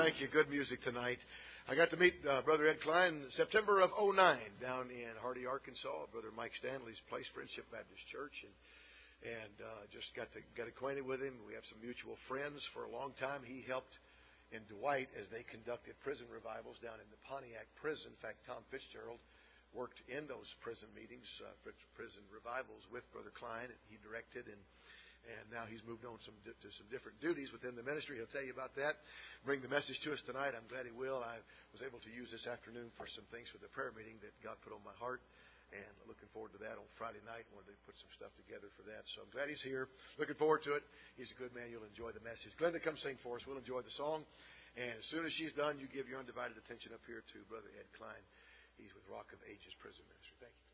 Thank you. Good music tonight. I got to meet Brother Ed Klein in September of '09 down in Hardy, Arkansas. Brother Mike Stanley's place, Friendship Baptist Church, and just got to get acquainted with him. We have some mutual friends for a long time. He helped in Dwight as they conducted prison revivals down in the Pontiac prison. In fact, Tom Fitzgerald worked in those prison meetings, prison revivals with Brother Klein. He directed, and now he's moved on to some different duties within the ministry. He'll tell you about that. Bring the message to us tonight. I'm glad he will. I was able to use this afternoon for some things for the prayer meeting that God put on my heart. And looking forward to that on Friday night. Wanted to put some stuff together for that. So I'm glad he's here. Looking forward to it. He's a good man. You'll enjoy the message. Glenda, come sing for us. We'll enjoy the song. And as soon as she's done, you give your undivided attention up here to Brother Ed Klein. He's with Rock of Ages Prison Ministry. Thank you.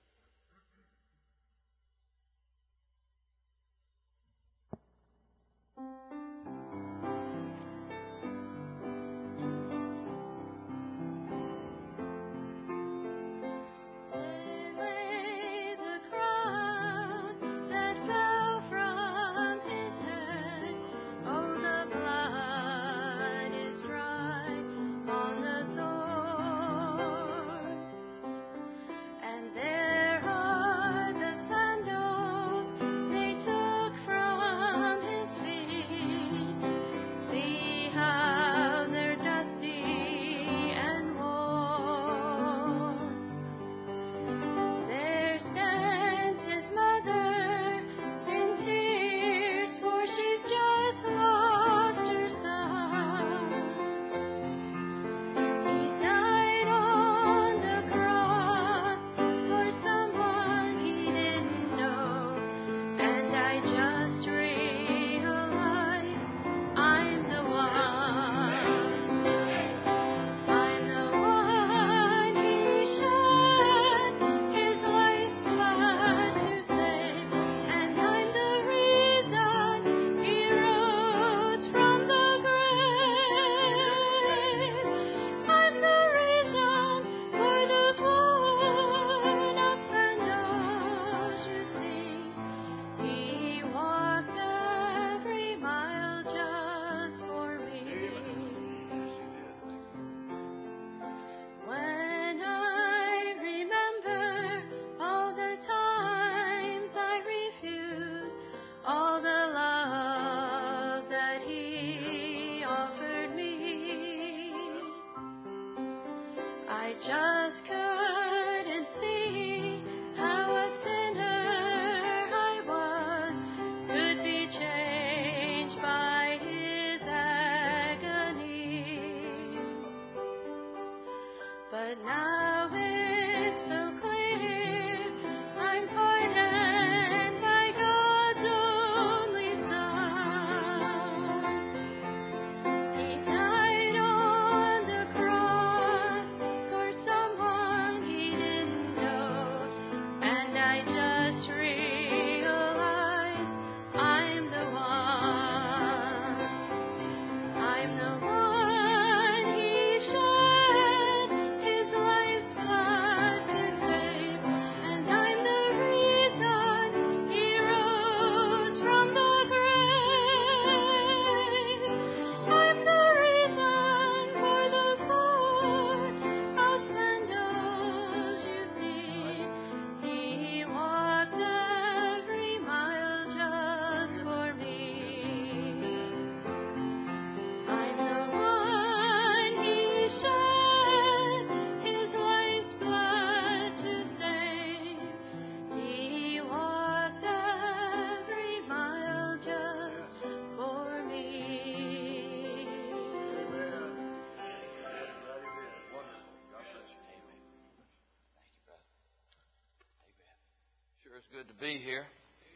Good to be here.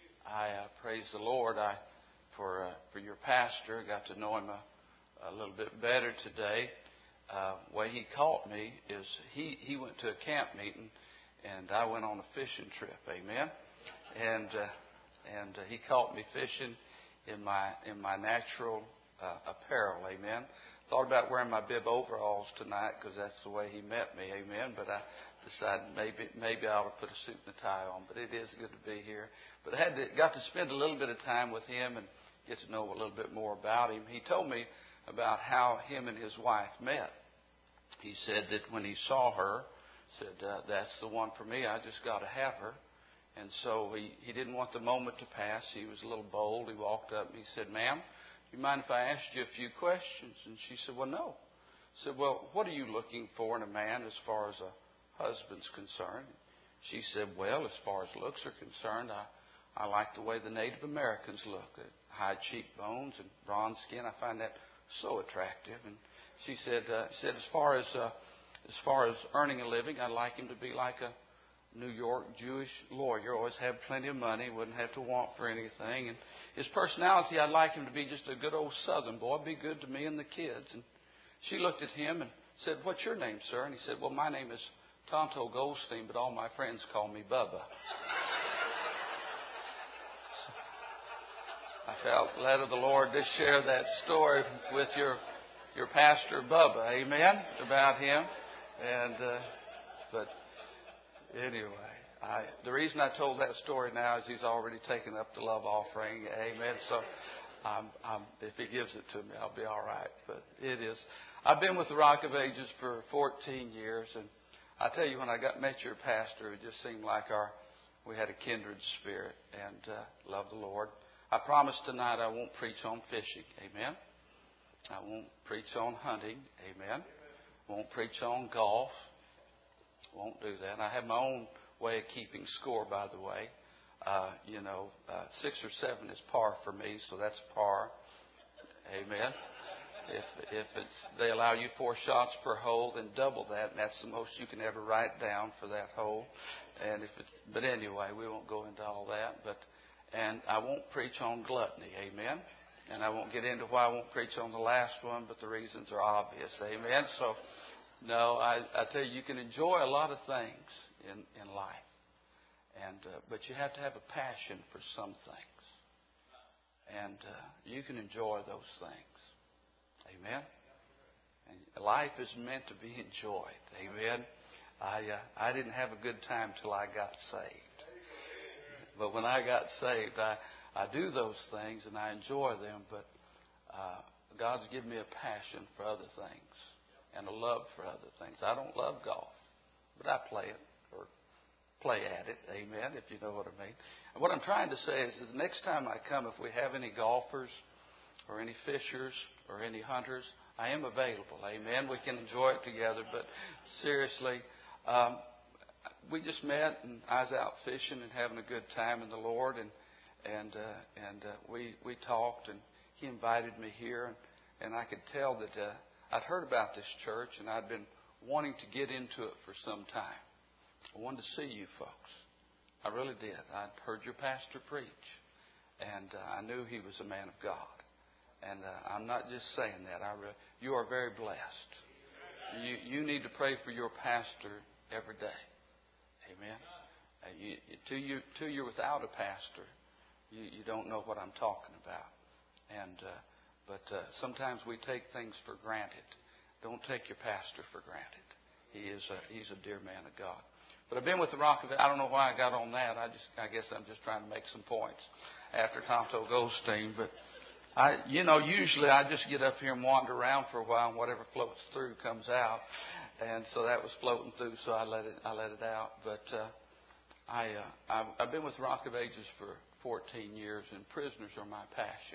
I praise the Lord for your pastor. Got to know him a little bit better today. The way he caught me is he went to a camp meeting and I went on a fishing trip. Amen. And he caught me fishing in my natural apparel. Amen. Thought about wearing my bib overalls tonight because that's the way he met me. Amen. But I decided maybe I ought to put a suit and a tie on. But it is good to be here. But I got to spend a little bit of time with him and get to know a little bit more about him. He told me about how him and his wife met. He said that when he saw her, said, that's the one for me. I just got to have her. And so he didn't want the moment to pass. He was a little bold. He walked up and he said, "Ma'am, do you mind if I asked you a few questions?" And she said, "Well, no." He said, "Well, what are you looking for in a man as far as a husband's concerned?" She said, "Well, as far as looks are concerned, I like the way the Native Americans look. High cheekbones and bronze skin. I find that so attractive." And she said, as far as earning a living, I'd like him to be like a New York Jewish lawyer, always have plenty of money, wouldn't have to want for anything. And his personality, I'd like him to be just a good old Southern boy, be good to me and the kids. And she looked at him and said, "What's your name, sir?" And he said, "Well, my name is Tonto Goldstein, but all my friends call me Bubba." So I felt led of the Lord to share that story with your pastor, Bubba, amen, about him. And but anyway, the reason I told that story now is he's already taken up the love offering, amen. So if he gives it to me, I'll be all right. But it is. I've been with the Rock of Ages for 14 years, and I tell you, when I met your pastor, it just seemed like we had a kindred spirit and love the Lord. I promise tonight I won't preach on fishing, amen. I won't preach on hunting, amen. Won't preach on golf. Won't do that. I have my own way of keeping score, by the way. 6 or 7 is par for me, so that's par. Amen. If they allow you 4 shots per hole, then double that, and that's the most you can ever write down for that hole. But anyway, we won't go into all that. And I won't preach on gluttony, amen. And I won't get into why I won't preach on the last one, but the reasons are obvious, amen. So, no, I tell you, you can enjoy a lot of things in life, but you have to have a passion for some things, and you can enjoy those things, amen. And life is meant to be enjoyed, amen. I didn't have a good time till I got saved, but when I got saved, I do those things and I enjoy them, but God's given me a passion for other things and a love for other things. I don't love golf, but I play it or play at it, amen, if you know what I mean. And what I'm trying to say is the next time I come, if we have any golfers or any fishers or any hunters, I am available, amen. We can enjoy it together, but seriously, we just met and I was out fishing and having a good time in the Lord, and we talked, and he invited me here, and I could tell that I'd heard about this church, and I'd been wanting to get into it for some time. I wanted to see you folks. I really did. I'd heard your pastor preach, and I knew he was a man of God. And I'm not just saying that. You are very blessed. You need to pray for your pastor every day. Amen. Till you're without a pastor, you don't know what I'm talking about. But sometimes we take things for granted. Don't take your pastor for granted. He's a dear man of God. But I've been with the Rock of Ages. I don't know why I got on that. I guess I'm just trying to make some points after Tonto Goldstein. But usually I just get up here and wander around for a while, and whatever floats through comes out. And so that was floating through, so I let it out. But I've been with the Rock of Ages for 14 years, and prisoners are my passion.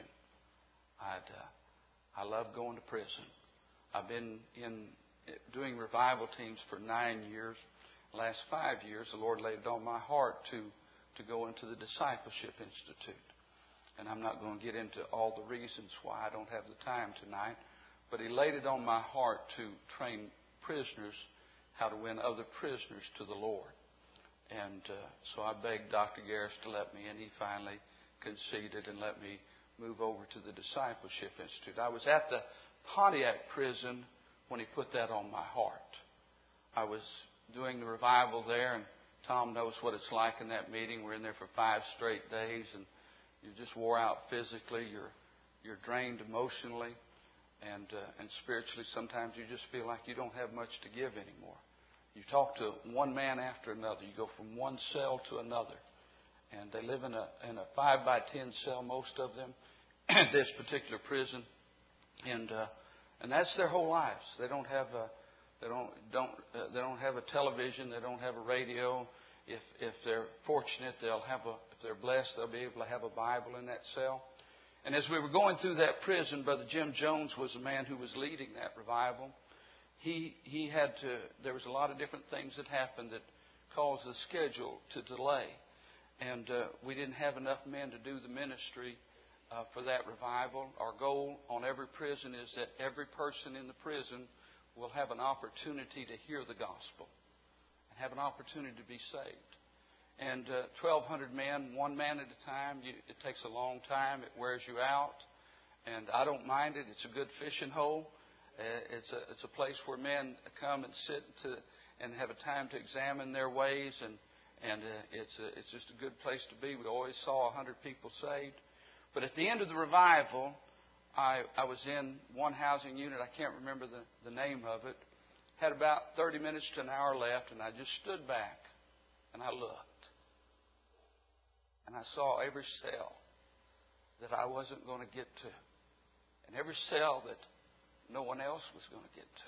I love going to prison. I've been doing revival teams for 9 years. The last 5 years, the Lord laid it on my heart to go into the Discipleship Institute. And I'm not going to get into all the reasons why. I don't have the time tonight. But He laid it on my heart to train prisoners how to win other prisoners to the Lord. And so I begged Dr. Garris to let me in. He finally conceded and let me move over to the Discipleship Institute. I was at the Pontiac prison when he put that on my heart. I was doing the revival there, and Tom knows what it's like in that meeting. We're in there for 5 straight days, and you just wore out physically. You're drained emotionally, and spiritually. Sometimes you just feel like you don't have much to give anymore. You talk to one man after another. You go from one cell to another. And they live in a 5 by 10 cell, most of them, this particular prison. And that's their whole lives. They don't have they don't have a television. They don't have a radio. If they're fortunate, if they're blessed, they'll be able to have a Bible in that cell. And as we were going through that prison, Brother Jim Jones was the man who was leading that revival. There was a lot of different things that happened that caused the schedule to delay. And we didn't have enough men to do the ministry for that revival. Our goal on every prison is that every person in the prison will have an opportunity to hear the gospel and have an opportunity to be saved. And 1,200 men, one man at a time, it takes a long time. It wears you out. And I don't mind it. It's a good fishing hole. It's a place where men come and sit and have a time to examine their ways. And it's just a good place to be. We always saw 100 people saved. But at the end of the revival, I was in one housing unit. I can't remember the name of it. Had about 30 minutes to an hour left, and I just stood back and I looked. And I saw every cell that I wasn't going to get to, and every cell that no one else was going to get to.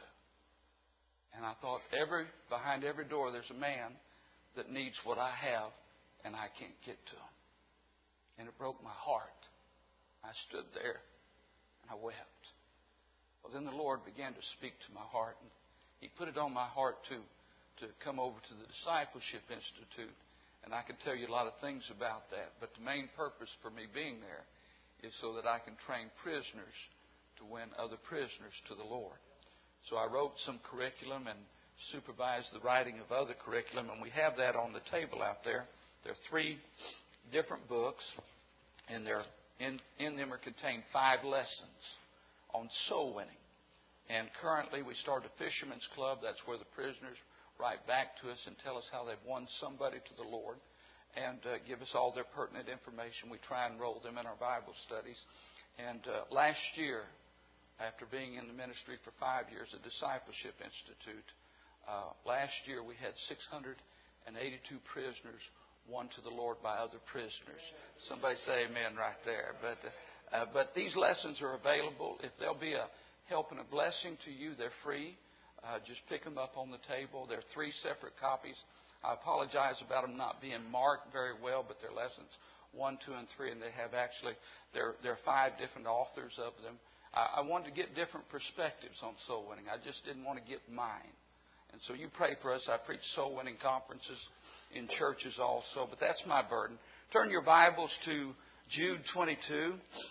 And I thought, behind every door there's a man that needs what I have, and I can't get to him. And it broke my heart. I stood there and I wept. Well, then the Lord began to speak to my heart, and He put it on my heart to come over to the Discipleship Institute. And I can tell you a lot of things about that. But the main purpose for me being there is so that I can train prisoners to win other prisoners to the Lord. So I wrote some curriculum and supervised the writing of other curriculum. And we have that on the table out there. There are 3 different books. And in them are contained 5 lessons on soul winning. And currently we started a Fisherman's Club. That's where the prisoners write back to us and tell us how they've won somebody to the Lord and give us all their pertinent information. We try and enroll them in our Bible studies. And last year, after being in the ministry for 5 years, the Discipleship Institute, last year we had 682 prisoners won to the Lord by other prisoners. Somebody say amen right there. But these lessons are available. If they'll be a help and a blessing to you, they're free. Just pick them up on the table. There are 3 separate copies. I apologize about them not being marked very well, but they're lessons 1, 2, and 3, and they have there are 5 different authors of them. I wanted to get different perspectives on soul winning. I just didn't want to get mine. And so you pray for us. I preach soul winning conferences in churches also, but that's my burden. Turn your Bibles to Jude 22.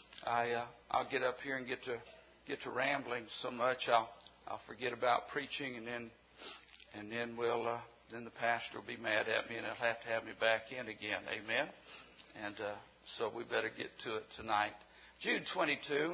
I'll get up here and get to rambling so much I'll forget about preaching, and then then the pastor will be mad at me, and he'll have to have me back in again. Amen. And so we better get to it tonight. Jude 22.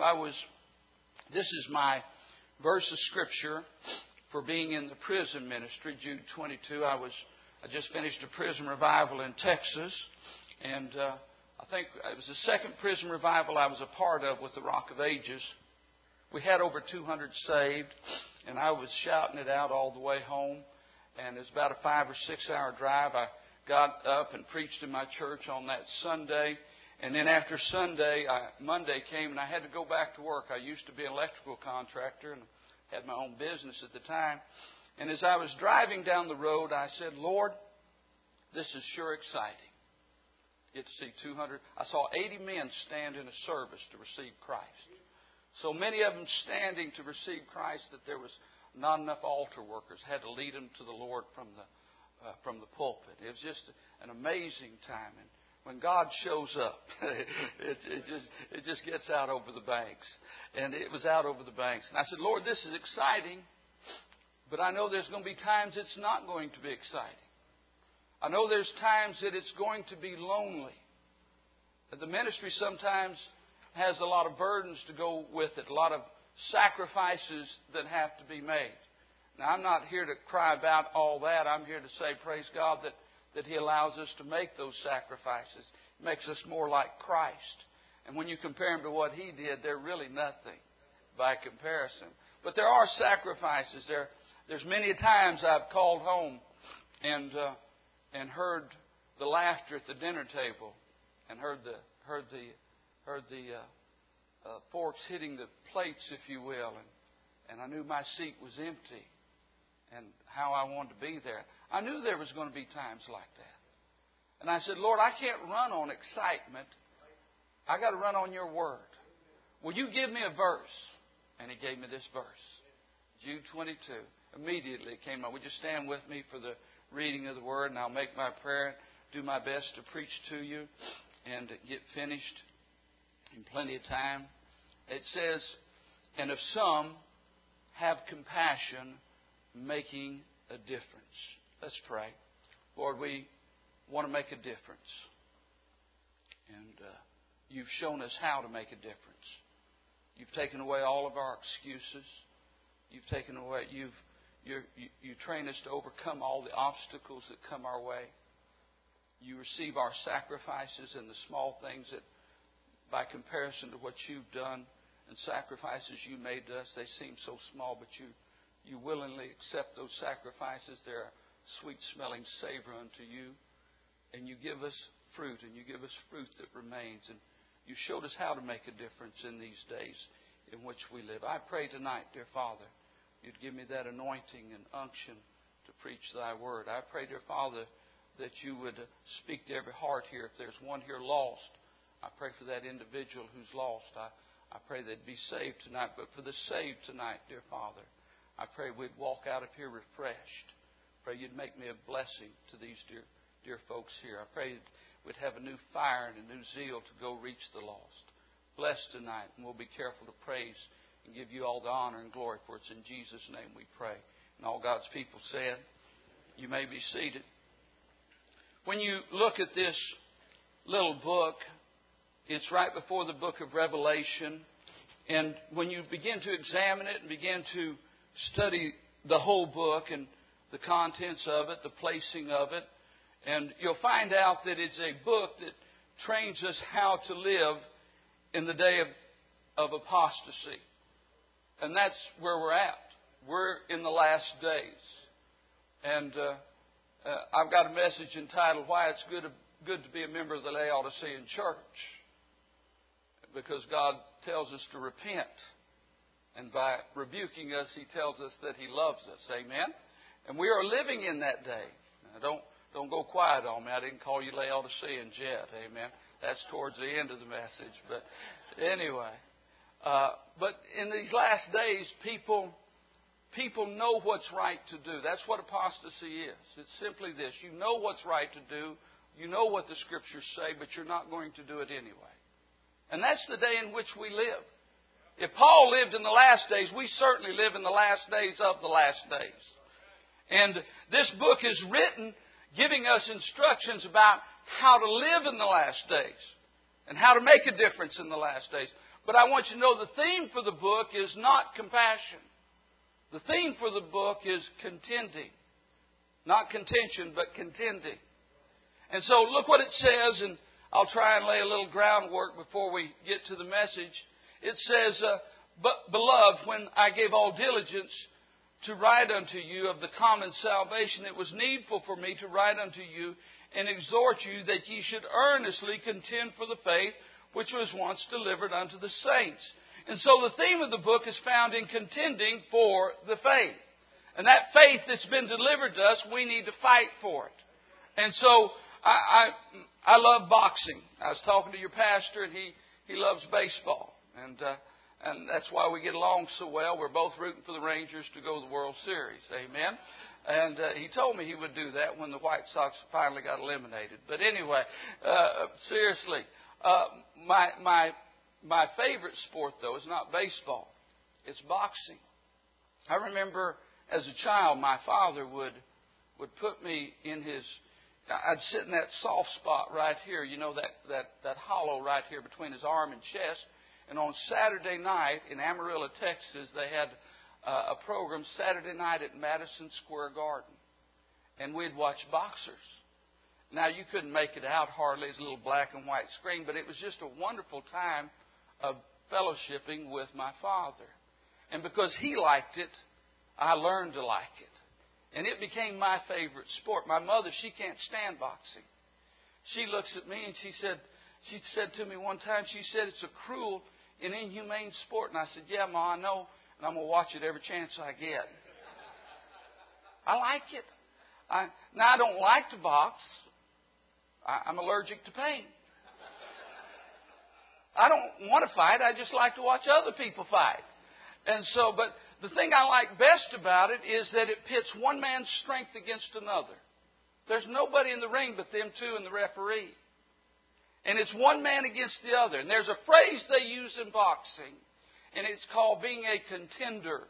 This is my verse of scripture for being in the prison ministry. Jude 22. I just finished a prison revival in Texas, and I think it was the second prison revival I was a part of with the Rock of Ages. We had over 200 saved, and I was shouting it out all the way home. And it was about a 5 or 6 hour drive. I got up and preached in my church on that Sunday. And then after Sunday, Monday came, and I had to go back to work. I used to be an electrical contractor and had my own business at the time. And as I was driving down the road, I said, Lord, this is sure exciting. Get to see 200. I saw 80 men stand in a service to receive Christ. So many of them standing to receive Christ that there was not enough altar workers. Had to lead them to the Lord from the pulpit. It was just an amazing time. And when God shows up, it just gets out over the banks. And it was out over the banks. And I said, Lord, this is exciting, but I know there's going to be times it's not going to be exciting. I know there's times that it's going to be lonely. That the ministry sometimes has a lot of burdens to go with it, a lot of sacrifices that have to be made. Now, I'm not here to cry about all that. I'm here to say, praise God, that He allows us to make those sacrifices. It makes us more like Christ. And when you compare Him to what He did, they're really nothing by comparison. But there are sacrifices. There's many times I've called home and heard the laughter at the dinner table and heard the forks hitting the plates, if you will, and I knew my seat was empty and how I wanted to be there. I knew there was going to be times like that. And I said, Lord, I can't run on excitement. I got to run on your word. Will you give me a verse? And He gave me this verse. Jude 22. Immediately it came out. Would you stand with me for the reading of the word, and I'll make my prayer, do my best to preach to you and get finished in plenty of time. It says, and of some have compassion, making a difference. Let's pray. Lord, we want to make a difference. And You've shown us how to make a difference. You've taken away all of our excuses. You've taken away, you train us to overcome all the obstacles that come our way. You receive our sacrifices and the small things that, by comparison to what You've done and sacrifices You made to us, they seem so small, but You willingly accept those sacrifices. They're a sweet-smelling savor unto You. And You give us fruit, and You give us fruit that remains. And You showed us how to make a difference in these days in which we live. I pray tonight, dear Father, You'd give me that anointing and unction to preach Thy word. I pray, dear Father, that You would speak to every heart here. If there's one here lost, I pray for that individual who's lost. I pray they'd be saved tonight. But for the saved tonight, dear Father, I pray we'd walk out of here refreshed. Pray You'd make me a blessing to these dear folks here. I pray we'd have a new fire and a new zeal to go reach the lost. Bless tonight, and we'll be careful to praise and give You all the honor and glory, for it's in Jesus' name we pray. And all God's people said, you may be seated. When you look at this little book, it's right before the book of Revelation. And when you begin to examine it and begin to study the whole book and the contents of it, the placing of it, and you'll find out that it's a book that trains us how to live in the day of apostasy. And that's where we're at. We're in the last days. And I've got a message entitled, Why It's Good to Be a Member of the Laodicean Church. Because God tells us to repent. And by rebuking us, He tells us that He loves us. Amen? And we are living in that day. Now, don't go quiet on me. I didn't call you Laodiceans yet. Amen? That's towards the end of the message. But anyway. But in these last days, people know what's right to do. That's what apostasy is. It's simply this. You know what's right to do. You know what the Scriptures say, but you're not going to do it anyway. And that's the day in which we live. If Paul lived in the last days, we certainly live in the last days of the last days. And this book is written giving us instructions about how to live in the last days and how to make a difference in the last days. But I want you to know the theme for the book is not compassion. The theme for the book is contending. Not contention, but contending. And so look what it says, and I'll try and lay a little groundwork before we get to the message. It says, But, beloved, when I gave all diligence to write unto you of the common salvation, it was needful for me to write unto you and exhort you that ye should earnestly contend for the faith which was once delivered unto the saints. And so the theme of the book is found in contending for the faith. And that faith that's been delivered to us, we need to fight for it. And so I love boxing. I was talking to your pastor, and he loves baseball. And that's why we get along so well. We're both rooting for the Rangers to go to the World Series. Amen. And he told me he would do that when the White Sox finally got eliminated. But anyway, seriously, my favorite sport, though, is not baseball. It's boxing. I remember as a child, my father would put me in his... I'd sit in that soft spot right here, you know, that hollow right here between his arm and chest. And on Saturday night in Amarillo, Texas, they had a program Saturday night at Madison Square Garden. And we'd watch boxers. Now, you couldn't make it out hardly. It's a little black and white screen. But it was just a wonderful time of fellowshipping with my father. And because he liked it, I learned to like it. And it became my favorite sport. My mother, she can't stand boxing. She looks at me and she said to me one time, she said, it's a cruel in inhumane sport? And I said, yeah, Ma, I know. And I'm going to watch it every chance I get. I like it. Now, I don't like to box. I'm allergic to pain. I don't want to fight. I just like to watch other people fight. And so, but the thing I like best about it is that it pits one man's strength against another. There's nobody in the ring but them two and the referee. And it's one man against the other. And there's a phrase they use in boxing, and it's called being a contender.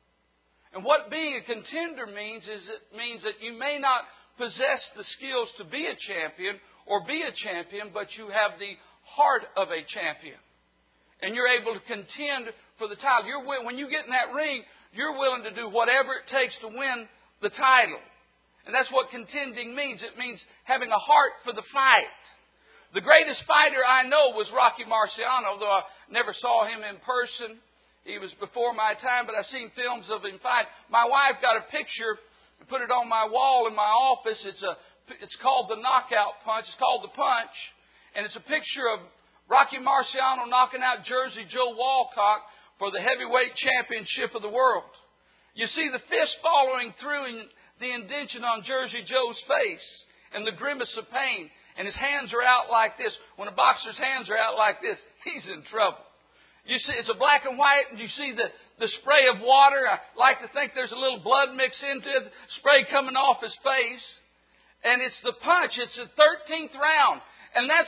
And what being a contender means is it means that you may not possess the skills to be a champion or be a champion, but you have the heart of a champion. And you're able to contend for the title. When you get in that ring, you're willing to do whatever it takes to win the title. And that's what contending means. It means having a heart for the fight. The greatest fighter I know was Rocky Marciano, though I never saw him in person. He was before my time, but I've seen films of him fight. My wife got a picture and put it on my wall in my office. It's called the knockout punch. It's called the punch. And it's a picture of Rocky Marciano knocking out Jersey Joe Walcott for the heavyweight championship of the world. You see the fist following through in the indention on Jersey Joe's face and the grimace of pain. And his hands are out like this. When a boxer's hands are out like this, he's in trouble. You see, it's a black and white, and you see the spray of water. I like to think there's a little blood mixed into it, spray coming off his face. And it's the punch. It's the 13th round. And that's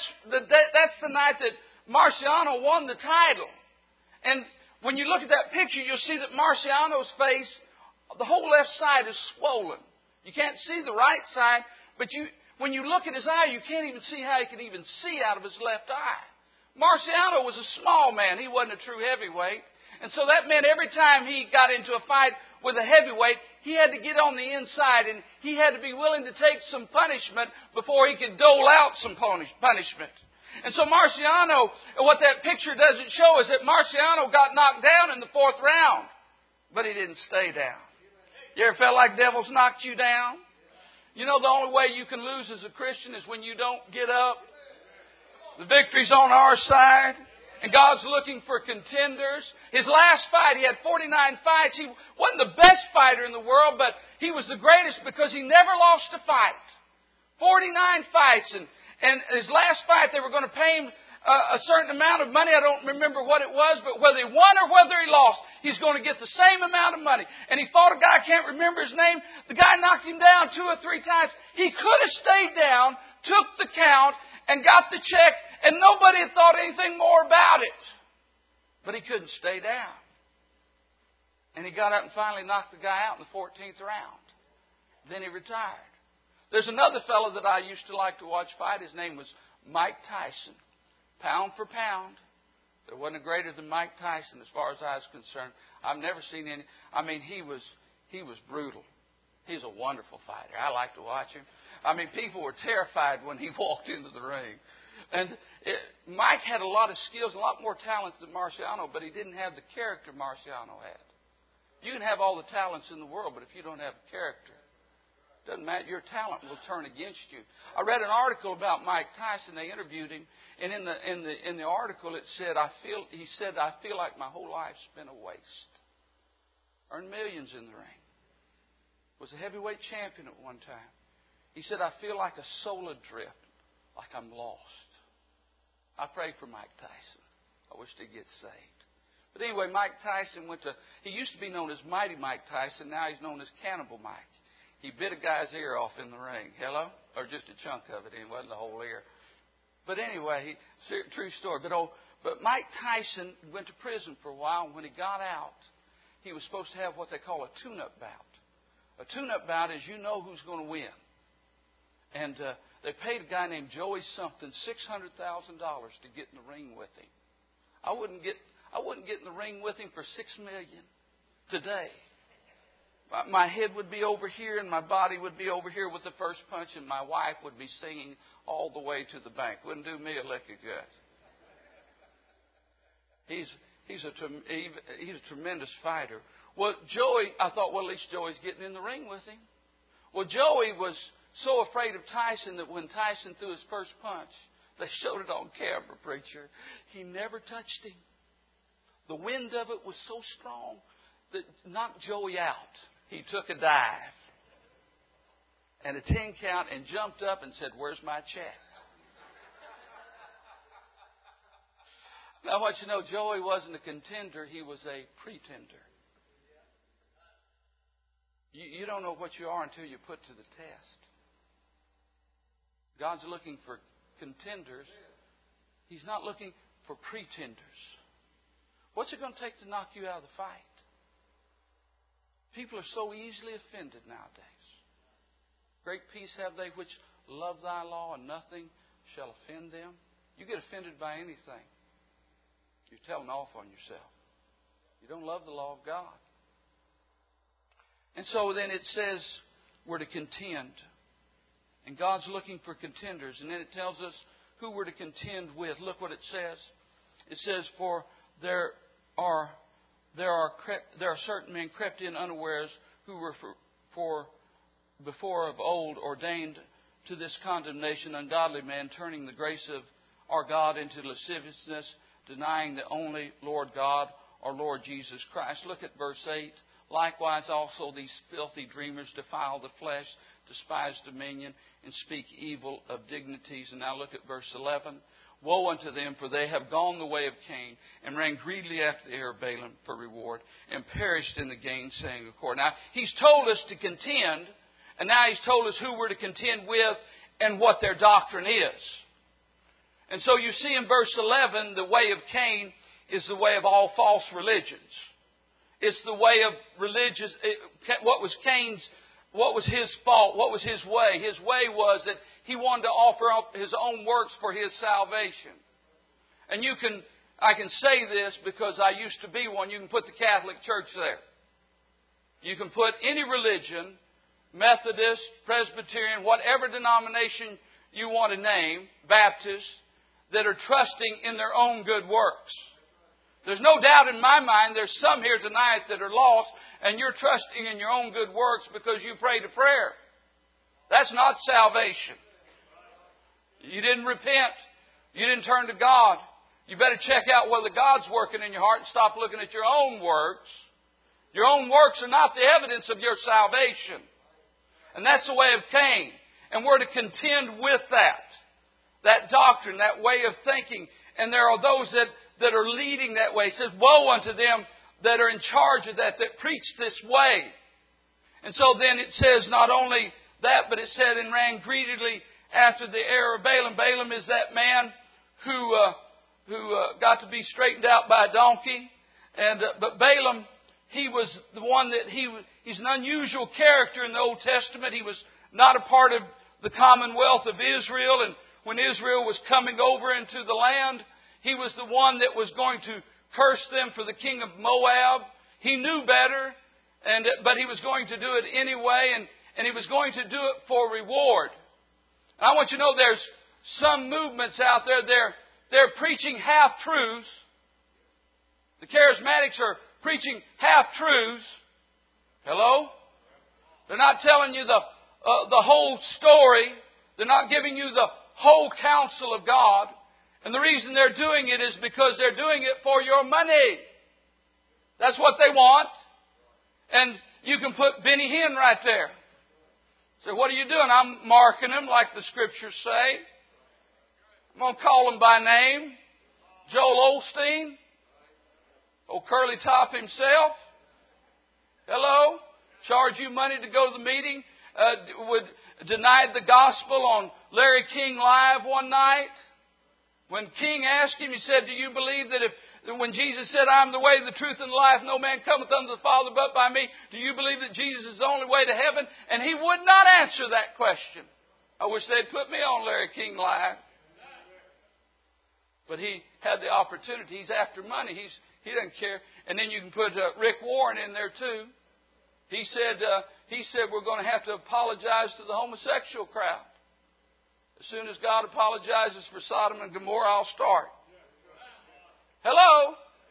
the night that Marciano won the title. And when you look at that picture, you'll see that Marciano's face, the whole left side is swollen. You can't see the right side, but when you look at his eye, you can't even see how he can even see out of his left eye. Marciano was a small man. He wasn't a true heavyweight. And so that meant every time he got into a fight with a heavyweight, he had to get on the inside and he had to be willing to take some punishment before he could dole out some punishment. And so Marciano, what that picture doesn't show is that Marciano got knocked down in the 4th round, but he didn't stay down. You ever felt like devils knocked you down? You know the only way you can lose as a Christian is when you don't get up. The victory's on our side. And God's looking for contenders. His last fight, he had 49 fights. He wasn't the best fighter in the world, but he was the greatest because he never lost a fight. 49 fights. And his last fight, they were going to pay him a certain amount of money. I don't remember what it was, but whether he won or whether he lost, he's going to get the same amount of money. And he fought a guy, I can't remember his name. The guy knocked him down 2 or 3 times. He could have stayed down, took the count, and got the check, and nobody had thought anything more about it. But he couldn't stay down. And he got up and finally knocked the guy out in the 14th round. Then he retired. There's another fellow that I used to like to watch fight. His name was Mike Tyson. Pound for pound, there wasn't a greater than Mike Tyson as far as I was concerned. I've never seen any. I mean, he was brutal. He's a wonderful fighter. I like to watch him. I mean, people were terrified when he walked into the ring. And Mike had a lot of skills, a lot more talent than Marciano, but he didn't have the character Marciano had. You can have all the talents in the world, but if you don't have character, it doesn't matter. Your talent will turn against you. I read an article about Mike Tyson. They interviewed him, and in the article it said, he said, I feel like my whole life's been a waste. Earned millions in the ring. Was a heavyweight champion at one time. He said, I feel like a soul adrift, like I'm lost. I pray for Mike Tyson. I wish he'd get saved. But anyway, Mike Tyson he used to be known as Mighty Mike Tyson. Now he's known as Cannibal Mike. He bit a guy's ear off in the ring. Hello? Or just a chunk of it. It wasn't the whole ear. But anyway, true story. But Mike Tyson went to prison for a while. And when he got out, he was supposed to have what they call a tune-up bout. A tune-up bout is you know who's going to win. And they paid a guy named Joey something $600,000 to get in the ring with him. I wouldn't get in the ring with him for $6 million today. My head would be over here and my body would be over here with the first punch, and my wife would be singing all the way to the bank. Wouldn't do me a lick of good. He's a tremendous fighter. Well, Joey, I thought, well, at least Joey's getting in the ring with him. Well, Joey was so afraid of Tyson that when Tyson threw his first punch, they showed it on camera, preacher. He never touched him. The wind of it was so strong that knocked Joey out. He took a dive and a 10 count and jumped up and said, "Where's my check?" Now, I want you to know, Joey wasn't a contender. He was a pretender. You don't know what you are until you put to the test. God's looking for contenders. He's not looking for pretenders. What's it going to take to knock you out of the fight? People are so easily offended nowadays. Great peace have they which love thy law, and nothing shall offend them. You get offended by anything, you're telling off on yourself. You don't love the law of God. And so then it says we're to contend. And God's looking for contenders. And then it tells us who we're to contend with. Look what it says. It says, "For there are certain men crept in unawares, who were before of old ordained to this condemnation, ungodly men, turning the grace of our God into lasciviousness, denying the only Lord God, our Lord Jesus Christ." Look at verse 8. "Likewise also these filthy dreamers defile the flesh, despise dominion, and speak evil of dignities." And now look at verse 11. "Woe unto them, for they have gone the way of Cain, and ran greedily after the heir of Balaam for reward, and perished in the gainsaying of Korah." Now, He's told us to contend, and now He's told us who we're to contend with and what their doctrine is. And so you see in verse 11, the way of Cain is the way of all false religions. It's the way of religious. What was Cain's? What was his fault? What was his way? His way was that he wanted to offer up his own works for his salvation. And I can say this because I used to be one. You can put the Catholic Church there. You can put any religion, Methodist, Presbyterian, whatever denomination you want to name, Baptist, that are trusting in their own good works. There's no doubt in my mind there's some here tonight that are lost, and you're trusting in your own good works because you prayed a prayer. That's not salvation. You didn't repent. You didn't turn to God. You better check out whether God's working in your heart and stop looking at your own works. Your own works are not the evidence of your salvation. And that's the way of Cain. And we're to contend with that doctrine, that way of thinking. And there are those that are leading that way. It says, "Woe unto them that are in charge of that preach this way." And so then it says not only that, but it said, "And ran greedily after the heir of Balaam." Balaam is that man who got to be straightened out by a donkey. But Balaam, he was the one that he's an unusual character in the Old Testament. He was not a part of the commonwealth of Israel. And when Israel was coming over into the land, he was the one that was going to curse them for the king of Moab. He knew better, but he was going to do it anyway, and he was going to do it for reward. And I want you to know there's some movements out there, they're preaching half-truths. The charismatics are preaching half-truths. Hello? They're not telling you the whole story. They're not giving you the whole counsel of God. And the reason they're doing it is because they're doing it for your money. That's what they want. And you can put Benny Hinn right there. So what are you doing? I'm marking them like the Scriptures say. I'm going to call them by name. Joel Osteen. Old Curly Top himself. Hello? Charge you money to go to the meeting. Denied the gospel on Larry King Live one night. When King asked him, he said, "Do you believe that when Jesus said, 'I am the way, the truth, and the life, no man cometh unto the Father but by me,' do you believe that Jesus is the only way to heaven?" And he would not answer that question. I wish they'd put me on Larry King Live. But he had the opportunity. He's after money. He doesn't care. And then you can put Rick Warren in there too. He said we're going to have to apologize to the homosexual crowd. As soon as God apologizes for Sodom and Gomorrah, I'll start. Hello?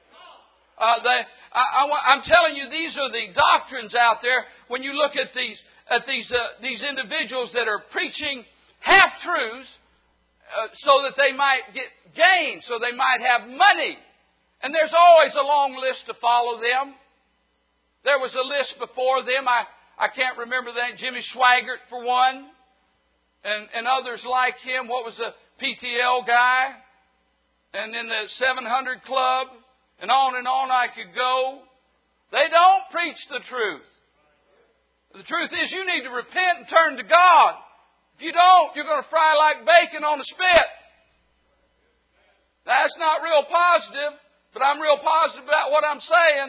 I'm telling you, these are the doctrines out there. When you look at these individuals that are preaching half-truths so that they might get gain, so they might have money. And there's always a long list to follow them. There was a list before them. I can't remember the name. Jimmy Swaggart, for one. And others like him. What was the PTL guy? And then the 700 Club. And on I could go. They don't preach the truth. The truth is you need to repent and turn to God. If you don't, you're going to fry like bacon on a spit. That's not real positive, but I'm real positive about what I'm saying.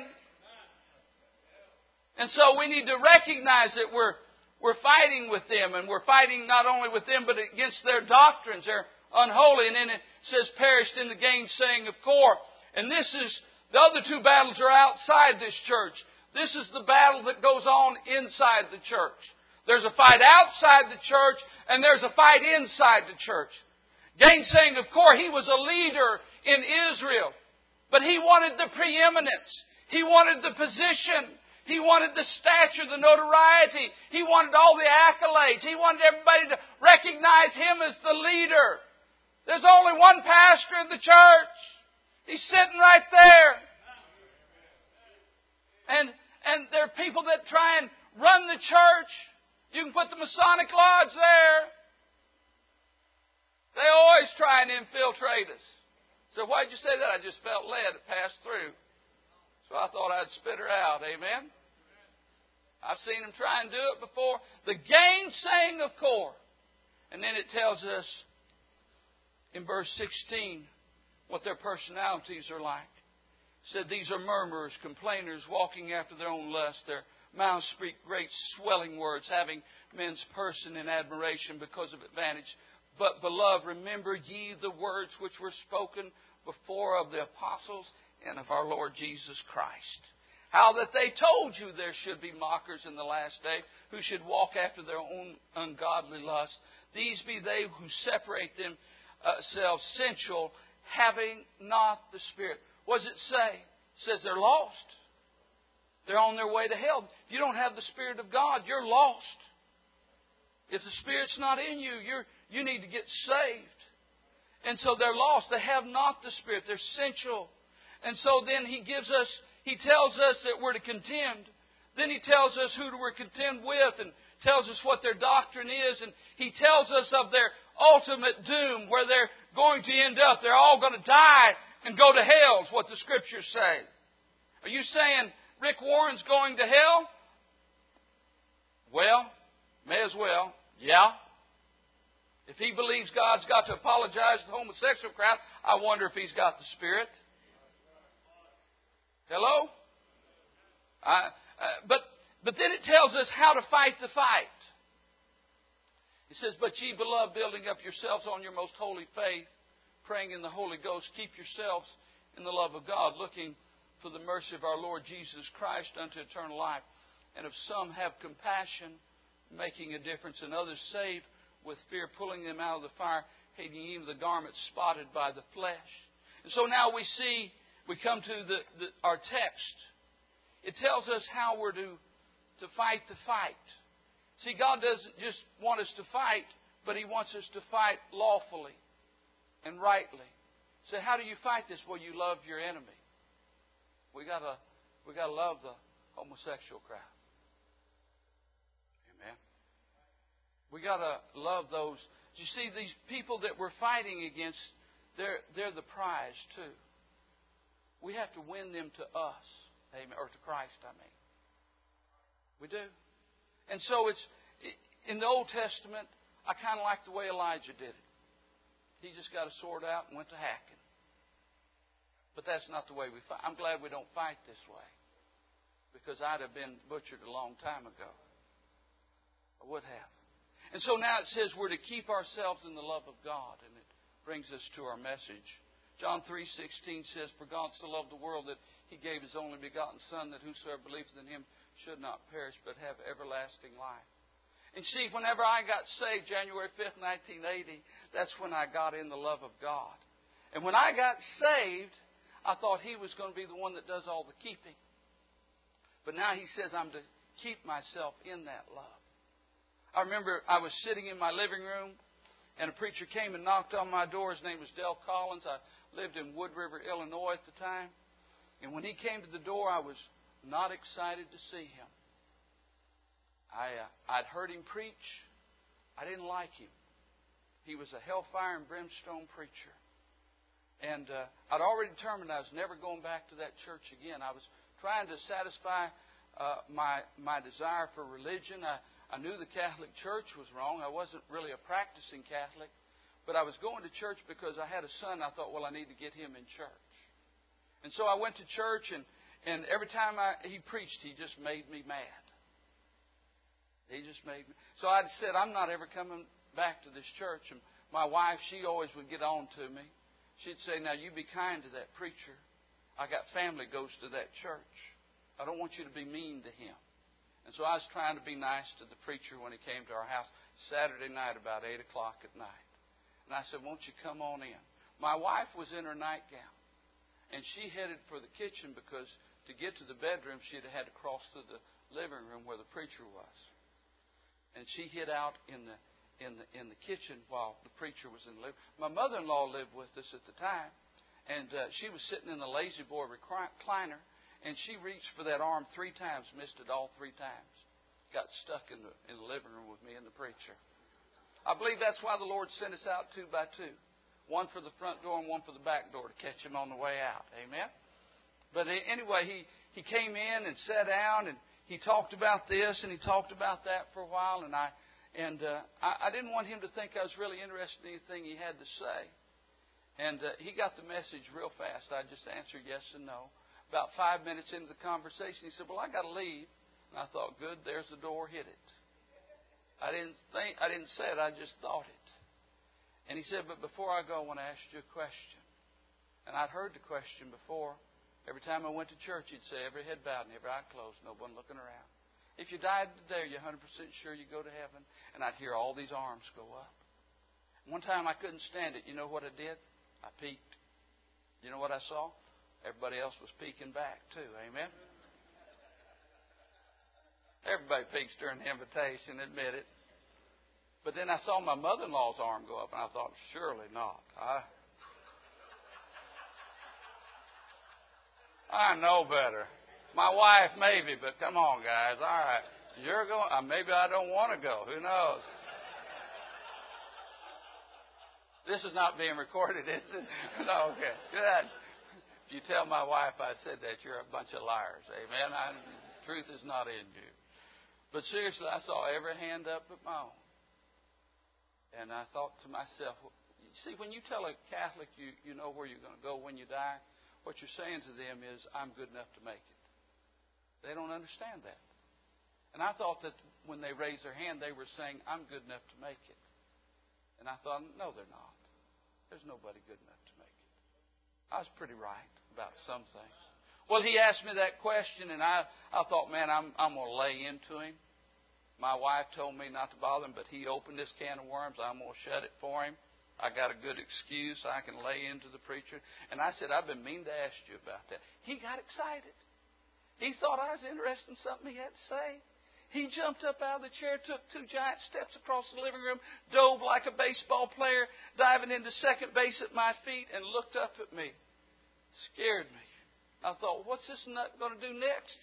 And so we need to recognize that we're fighting with them, and we're fighting not only with them, but against their doctrines. They're unholy. And then it says, perished in the gainsaying of Kor. And this is, the other two battles are outside this church. This is the battle that goes on inside the church. There's a fight outside the church, and there's a fight inside the church. Gainsaying of Kor, he was a leader in Israel. But he wanted the preeminence. He wanted the position. He wanted the stature, the notoriety. He wanted all the accolades. He wanted everybody to recognize him as the leader. There's only one pastor of the church. He's sitting right there. And there are people that try and run the church. You can put the Masonic Lodge there. They always try and infiltrate us. So why'd you say that? I just felt led to pass through. So I thought I'd spit her out. Amen? I've seen them try and do it before. The gainsaying of Kor. And then it tells us in verse 16 what their personalities are like. It said these are murmurers, complainers, walking after their own lust. Their mouths speak great swelling words, having men's person in admiration because of advantage. But, beloved, remember ye the words which were spoken before of the apostles and of our Lord Jesus Christ. How that they told you there should be mockers in the last day, who should walk after their own ungodly lust. These be they who separate themselves sensual, having not the Spirit. What does it say? It says they're lost. They're on their way to hell. If you don't have the Spirit of God, you're lost. If the Spirit's not in you, you need to get saved. And so they're lost. They have not the Spirit. They're sensual. And so then He tells us that we're to contend. Then He tells us who we're to contend with and tells us what their doctrine is. And He tells us of their ultimate doom, where they're going to end up. They're all going to die and go to hell, is what the Scriptures say. Are you saying Rick Warren's going to hell? Well, may as well. Yeah. If he believes God's got to apologize to the homosexual crowd, I wonder if he's got the Spirit. Hello? But then it tells us how to fight the fight. It says, but ye beloved, building up yourselves on your most holy faith, praying in the Holy Ghost, keep yourselves in the love of God, looking for the mercy of our Lord Jesus Christ unto eternal life. And if some have compassion, making a difference, and others save with fear, pulling them out of the fire, hating even the garments spotted by the flesh. And so now we come to our text. It tells us how we're to fight the fight. See, God doesn't just want us to fight, but He wants us to fight lawfully and rightly. So how do you fight this? Well, you love your enemy. We gotta love the homosexual crowd. Amen. We gotta love those. You see, these people that we're fighting against, they're the prize too. We have to win them to us. Amen. Or to Christ, I mean. We do. And so it's in the Old Testament, I kind of like the way Elijah did it. He just got a sword out and went to hacking. But that's not the way we fight. I'm glad we don't fight this way, because I'd have been butchered a long time ago. I would have. And so now it says we're to keep ourselves in the love of God, and it brings us to our message. John 3:16 says, for God so loved the world that He gave His only begotten Son, that whosoever believes in Him should not perish, but have everlasting life. And see, whenever I got saved, January 5th, 1980, that's when I got in the love of God. And when I got saved, I thought He was going to be the one that does all the keeping. But now He says I'm to keep myself in that love. I remember I was sitting in my living room, And a preacher came and knocked on my door. His name was Del Collins. I lived in Wood River, Illinois at the time. And when he came to the door, I was not excited to see him. I'd heard him preach. I didn't like him. He was a hellfire and brimstone preacher. And I'd already determined I was never going back to that church again. I was trying to satisfy my desire for religion. I knew the Catholic Church was wrong. I wasn't really a practicing Catholic. But I was going to church because I had a son. I thought, well, I need to get him in church. And so I went to church, and every time he preached, he just made me mad. He just made me. So I said, I'm not ever coming back to this church. And my wife, she always would get on to me. She'd say, now you be kind to that preacher. I got family goes to that church. I don't want you to be mean to him. And so I was trying to be nice to the preacher when he came to our house Saturday night about 8 o'clock at night. And I said, won't you come on in? My wife was in her nightgown. And she headed for the kitchen because to get to the bedroom, she'd have had to cross through the living room where the preacher was. And she hid out in the kitchen while the preacher was in the living room. My mother-in-law lived with us at the time. And she was sitting in the lazy boy recliner. And she reached for that arm 3 times, missed it all 3 times. Got stuck in the living room with me and the preacher. I believe that's why the Lord sent us out 2 by 2. One for the front door and one for the back door to catch him on the way out. Amen? But anyway, he came in and sat down and he talked about this and he talked about that for a while. And I didn't want him to think I was really interested in anything he had to say. And he got the message real fast. I just answered yes and no. About 5 minutes into the conversation, he said, well, I got to leave. And I thought, good, there's the door, hit it. I didn't say it, I just thought it. And he said, but before I go, I want to ask you a question. And I'd heard the question before. Every time I went to church, he'd say, every head bowed and every eye closed, no one looking around. If you died today, are you 100% sure you go to heaven? And I'd hear all these arms go up. One time I couldn't stand it. You know what I did? I peeked. You know what I saw? Everybody else was peeking back too. Amen? Everybody peeks during the invitation, admit it. But then I saw my mother-in-law's arm go up, and I thought, surely not. I know better. My wife, maybe, but come on, guys. All right. You're going. Maybe I don't want to go. Who knows? This is not being recorded, is it? No, okay. Good. If you tell my wife I said that, you're a bunch of liars. Amen? Truth is not in you. But seriously, I saw every hand up but my own. And I thought to myself, see, when you tell a Catholic you know where you're going to go when you die, what you're saying to them is, I'm good enough to make it. They don't understand that. And I thought that when they raised their hand, they were saying, I'm good enough to make it. And I thought, no, they're not. There's nobody good enough to make it. I was pretty right about some things. Well, he asked me that question, and I thought, man, I'm going to lay into him. My wife told me not to bother him, but he opened this can of worms. I'm going to shut it for him. I got a good excuse. I can lay into the preacher. And I said, I've been mean to ask you about that. He got excited. He thought I was interested in something he had to say. He jumped up out of the chair, took 2 giant steps across the living room, dove like a baseball player, diving into second base at my feet, and looked up at me. Scared me. I thought, what's this nut going to do next?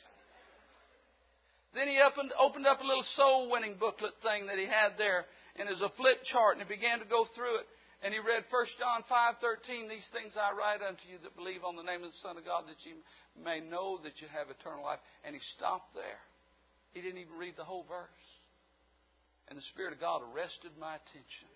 Then he opened up a little soul-winning booklet thing that he had there, and it was a flip chart, and he began to go through it. And he read 1 John 5:13, these things I write unto you that believe on the name of the Son of God, that you may know that you have eternal life. And he stopped there. He didn't even read the whole verse. And the Spirit of God arrested my attention.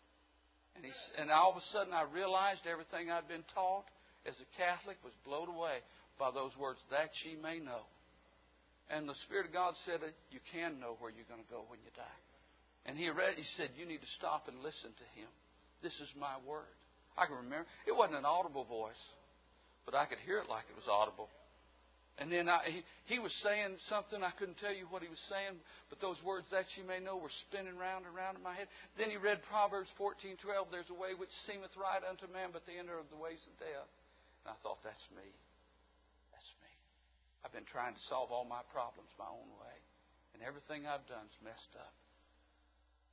And all of a sudden I realized everything I'd been taught as a Catholic was blown away by those words, that ye may know. And the Spirit of God said that you can know where you're going to go when you die. And he said, you need to stop and listen to Him. This is my word. I can remember. It wasn't an audible voice, but I could hear it like it was audible. And then he was saying something. I couldn't tell you what he was saying, but those words that you may know were spinning round and round in my head. Then he read Proverbs 14:12. There's a way which seemeth right unto man, but the end of the ways of death. And I thought, that's me. That's me. I've been trying to solve all my problems my own way. And everything I've done is messed up.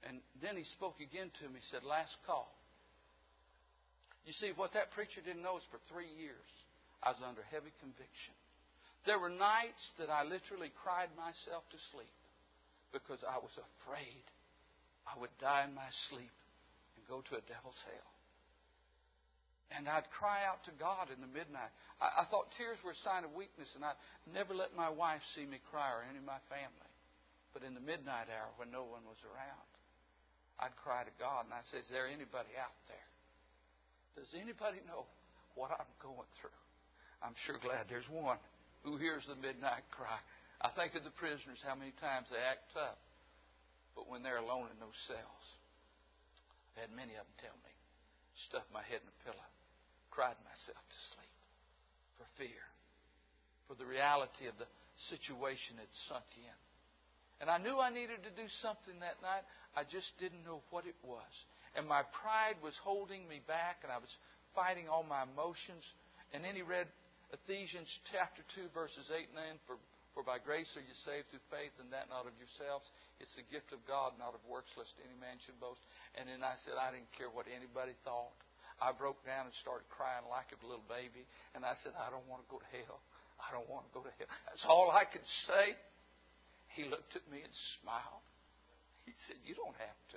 And then he spoke again to me. He said, last call. You see, what that preacher didn't know is for 3 years, I was under heavy conviction. There were nights that I literally cried myself to sleep because I was afraid I would die in my sleep and go to a devil's hell. And I'd cry out to God in the midnight. I thought tears were a sign of weakness, and I'd never let my wife see me cry or any of my family. But in the midnight hour when no one was around, I'd cry to God, and I'd say, is there anybody out there? Does anybody know what I'm going through? I'm sure glad there's one who hears the midnight cry. I think of the prisoners, how many times they act tough. But when they're alone in those cells, I've had many of them tell me, stuffed my head in a pillow, cried myself to sleep for fear, for the reality of the situation had sunk in. And I knew I needed to do something that night. I just didn't know what it was. And my pride was holding me back, and I was fighting all my emotions. And then he read Ephesians chapter 2, verses 8 and 9, For by grace are you saved through faith, and that not of yourselves. It's the gift of God, not of works, lest any man should boast. And then I said, I didn't care what anybody thought. I broke down and started crying like a little baby. And I said, I don't want to go to hell. I don't want to go to hell. That's all I could say. He looked at me and smiled. He said, you don't have to.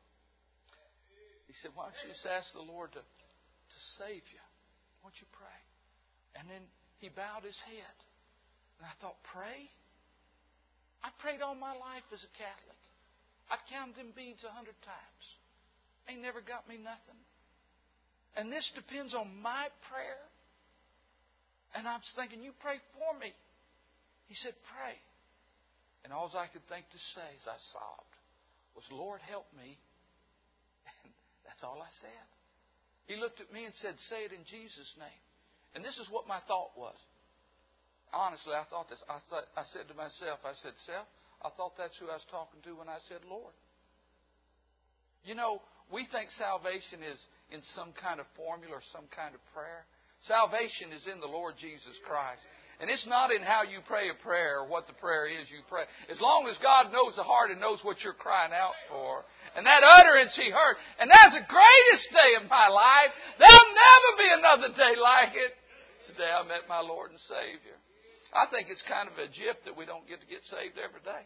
He said, why don't you just ask the Lord to save you? Why don't you pray? And then he bowed his head. And I thought, pray? I prayed all my life as a Catholic. I counted them beads 100 times. They never got me nothing. And this depends on my prayer. And I was thinking, you pray for me. He said, pray. And all I could think to say as I sobbed was, Lord, help me. And that's all I said. He looked at me and said, say it in Jesus' name. And this is what my thought was. Honestly, I thought this. I said to myself, Self, I thought that's who I was talking to when I said, Lord. You know, we think salvation is in some kind of formula or some kind of prayer. Salvation is in the Lord Jesus Christ. And it's not in how you pray a prayer or what the prayer is you pray. As long as God knows the heart and knows what you're crying out for. And that utterance He heard. And that's the greatest day of my life. There'll never be another day like it. Today I met my Lord and Savior. I think it's kind of a gyp that we don't get to get saved every day.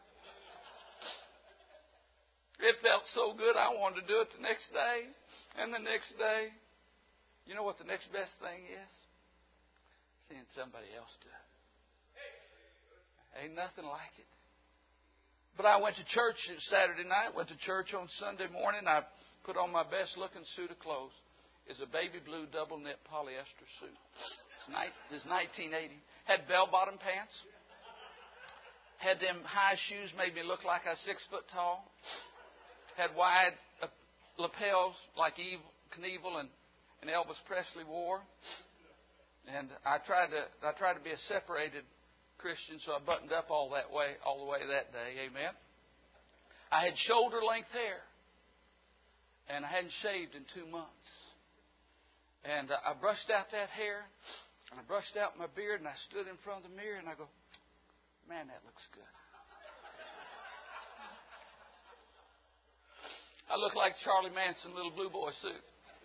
It felt so good I wanted to do it the next day and the next day. You know what the next best thing is? Seeing somebody else do it. Ain't nothing like it. But I went to church Saturday night, went to church on Sunday morning. I put on my best looking suit of clothes. It's a baby blue double knit polyester suit. It's 1980. Had bell-bottom pants. Had them high shoes, made me look like I was 6 foot tall. Had wide lapels like Knievel and Elvis Presley wore. And I tried to be a separated Christian, so I buttoned up all the way that day. Amen. I had shoulder-length hair. And I hadn't shaved in 2 months. And I brushed out that hair. And I brushed out my beard, and I stood in front of the mirror, and I go, man, that looks good. I look like Charlie Manson, little blue boy suit.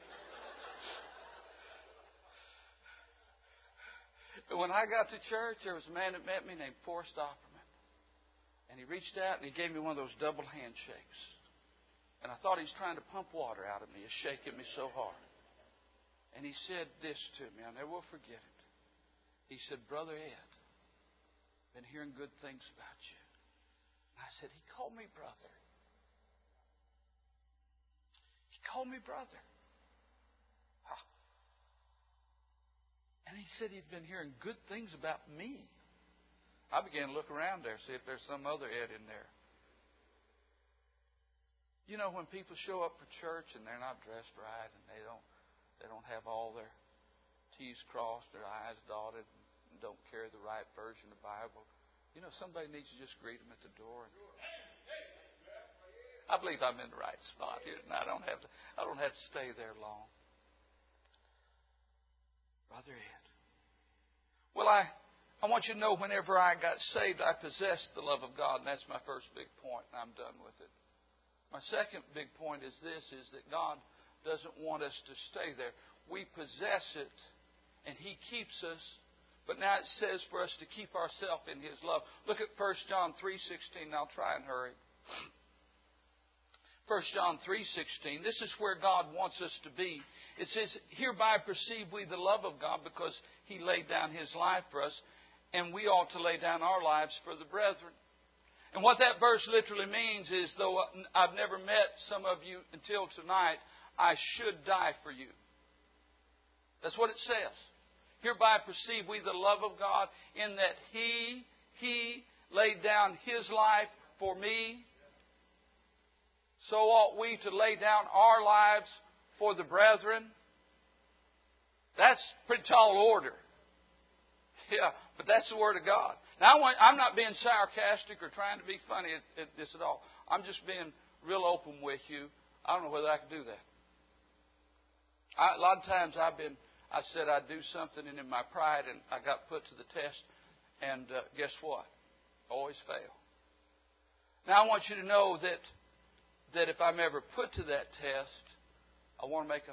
But when I got to church, there was a man that met me named Forrest Opperman. And he reached out, and he gave me one of those double handshakes. And I thought he was trying to pump water out of me. He was shaking me so hard. And he said this to me. I never will forget it. He said, Brother Ed, been hearing good things about you. And I said, he called me brother. He called me brother. Huh. And he said he'd been hearing good things about me. I began to look around there, see if there's some other Ed in there. You know, when people show up for church and they're not dressed right and they don't have all their T's crossed, their I's dotted, and don't carry the right version of the Bible. You know, somebody needs to just greet them at the door. I believe I'm in the right spot here, and I don't have to stay there long. Brother Ed. Well, I want you to know whenever I got saved, I possessed the love of God, and that's my first big point, and I'm done with it. My second big point is this, is that God doesn't want us to stay there. We possess it, and He keeps us. But now it says for us to keep ourselves in His love. Look at 1 John 3:16. I'll try and hurry. 1 John 3:16. This is where God wants us to be. It says, hereby perceive we the love of God because He laid down His life for us, and we ought to lay down our lives for the brethren. And what that verse literally means is, though I've never met some of you until tonight, I should die for you. That's what it says. Hereby perceive we the love of God in that He laid down His life for me. So ought we to lay down our lives for the brethren. That's pretty tall order. Yeah, but that's the Word of God. Now, I'm not being sarcastic or trying to be funny at this at all. I'm just being real open with you. I don't know whether I can do that. A lot of times I said I'd do something, and in my pride, and I got put to the test, and guess what? Always fail. Now, I want you to know that if I'm ever put to that test, I want to make 100.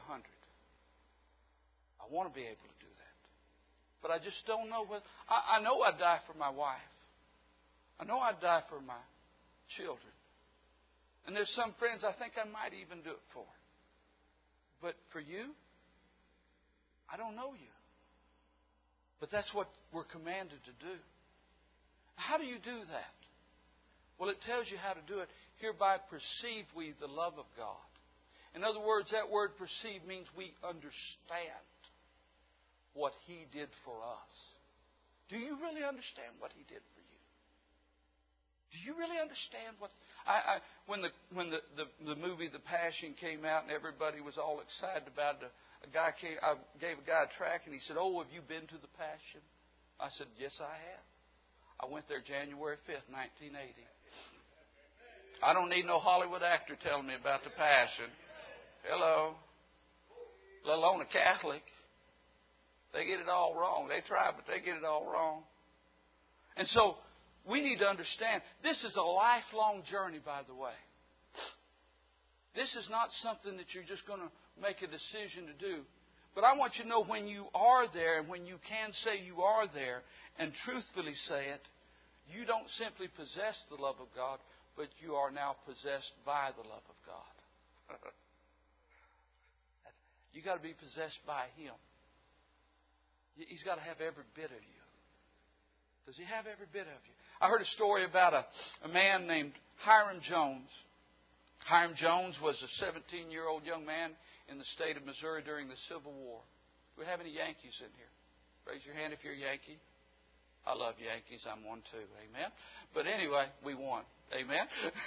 I want to be able to do that. But I just don't know whether... I know I'd die for my wife. I know I'd die for my children. And there's some friends I think I might even do it for. But for you, I don't know you. But that's what we're commanded to do. How do you do that? Well, it tells you how to do it. Hereby perceive we the love of God. In other words, that word perceive means we understand what He did for us. Do you really understand what He did for you? Do you really understand what... When the movie The Passion came out and everybody was all excited about it, I gave a guy a tract and he said, "Oh, have you been to The Passion?" I said, "Yes, I have. I went there January 5th, 1980. I don't need no Hollywood actor telling me about The Passion. Hello. Let alone a Catholic. They get it all wrong. They try, but they get it all wrong." And so we need to understand, this is a lifelong journey, by the way. This is not something that you're just going to make a decision to do. But I want you to know when you are there, and when you can say you are there, and truthfully say it, you don't simply possess the love of God, but you are now possessed by the love of God. You've got to be possessed by Him. He's got to have every bit of you. Does He have every bit of you? I heard a story about a man named Hiram Jones. Hiram Jones was a 17-year-old young man in the state of Missouri during the Civil War. Do we have any Yankees in here? Raise your hand if you're a Yankee. I love Yankees. I'm one too. Amen. But anyway, we won. Amen.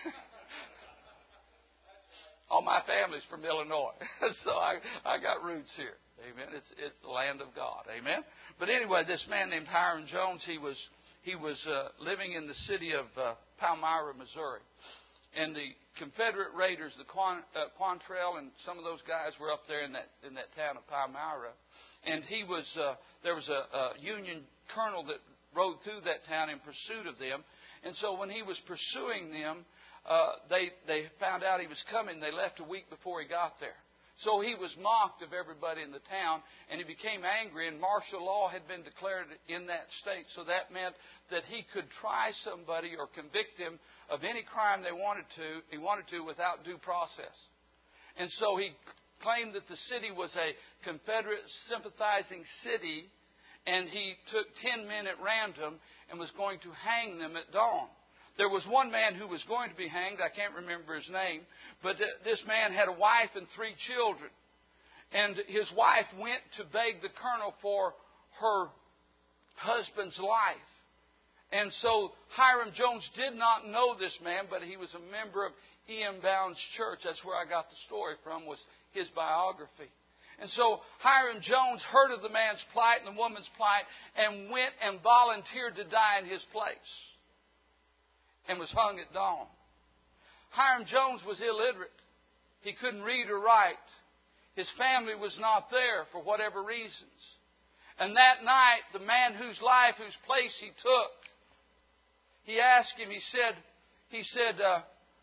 All my family's from Illinois, so I got roots here. Amen. It's the land of God. Amen. But anyway, this man named Hiram Jones, he was living in the city of Palmyra, Missouri, and the Confederate raiders, the Quantrell, and some of those guys were up there in that town of Palmyra, and there was a Union colonel that rode through that town in pursuit of them, and so when he was pursuing them, they found out he was coming. They left a week before he got there. So he was mocked of everybody in the town, and he became angry, and martial law had been declared in that state. So that meant that he could try somebody or convict him of any crime he wanted to without due process. And so he claimed that the city was a Confederate sympathizing city, and he took 10 men at random and was going to hang them at dawn. There was one man who was going to be hanged. I can't remember his name. But this man had a wife and 3 children. And his wife went to beg the colonel for her husband's life. And so Hiram Jones did not know this man, but he was a member of E.M. Bound's church. That's where I got the story from, was his biography. And so Hiram Jones heard of the man's plight and the woman's plight and went and volunteered to die in his place, and was hung at dawn. Hiram Jones was illiterate. He couldn't read or write. His family was not there for whatever reasons. And that night, the man whose place he took, he asked him, he said,